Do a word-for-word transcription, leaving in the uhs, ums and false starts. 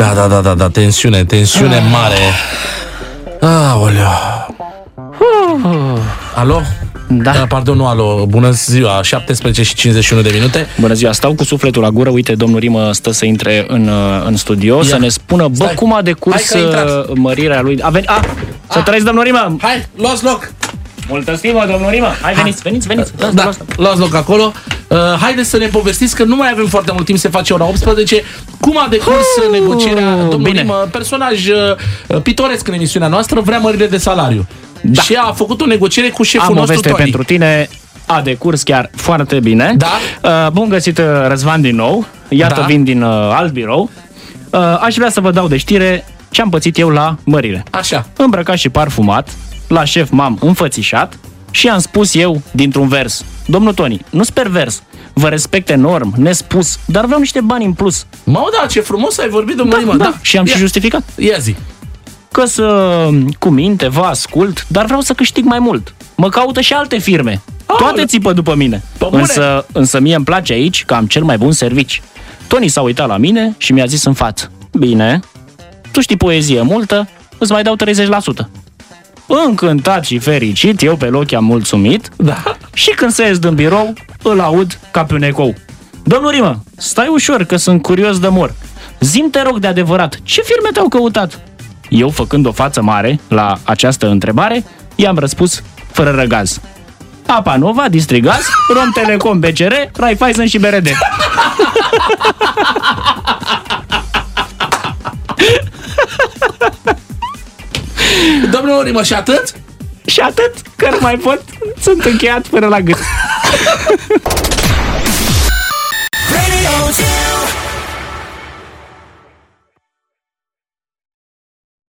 Da, da, da, da, da, tensiune, tensiune ah. mare. Aoleu. Uh. Alo? Da. da. Pardon, nu, alo. Bună ziua, șaptesprezece și cincizeci și unu de minute. Bună ziua, stau cu sufletul la gură. Uite, domnul Rimă stă să intre în, în studio. Ia. Să ne spună, bă, Stai. cum a decurs mărirea lui. A venit, a, să trăiți, domnul Rimă. Hai, luați loc. Multă stimă, domnul Rimă. Hai, veniți, veniți, veniți. Da, da, luați loc acolo. Uh, haideți să ne povestiți, că nu mai avem foarte mult timp, se face ora optsprezece. Cum a decurs uh, negocierea? Domnul Bine. Rimă, personaj uh, pitoresc în emisiunea noastră, vrea mărire de salariu. Da. Și a făcut o negociere cu șeful Am nostru, Toni. Am o veste pentru tine. A decurs chiar foarte bine. Da. Uh, bun găsit, Răzvan, din nou. Iată, da. vin din uh, alt birou. Uh, aș vrea să vă dau de știre ce am pățit eu la mărire. Așa. Îmbrăcat și parfumat, la șef m-am înfățișat și am spus eu dintr-un vers: domnul Toni, nu-s pervers, vă respect enorm, nespus, dar vreau niște bani în plus. Mă, da, ce frumos ai vorbit, domnul Rimă. Da, da. Și am Ia. și justificat. Ia zi. Că să, cu minte, vă ascult, dar vreau să câștig mai mult. Mă caută și alte firme. Toate țipă după mine. Însă, însă mie îmi place aici că am cel mai bun servici. Toni s-a uitat la mine și mi-a zis în față: bine, tu știi poezie multă, îți mai dau treizeci la sută. Încântat și fericit, eu pe loc am mulțumit. Da. Și când se ies din birou, îl aud ca pe un ecou: domnul Rimă, stai ușor că sunt curios de mor. Zi-mi, te rog, de adevărat, ce firme te-au căutat? Eu, făcând o față mare la această întrebare, i-am răspuns fără răgaz: Apa Nova, Distrigaz, Rom Telecom, B C R, Raiffeisen și B R D. Domnul Rimă, și atât? Și atât, că nu mai pot, sunt încheiat până la gât.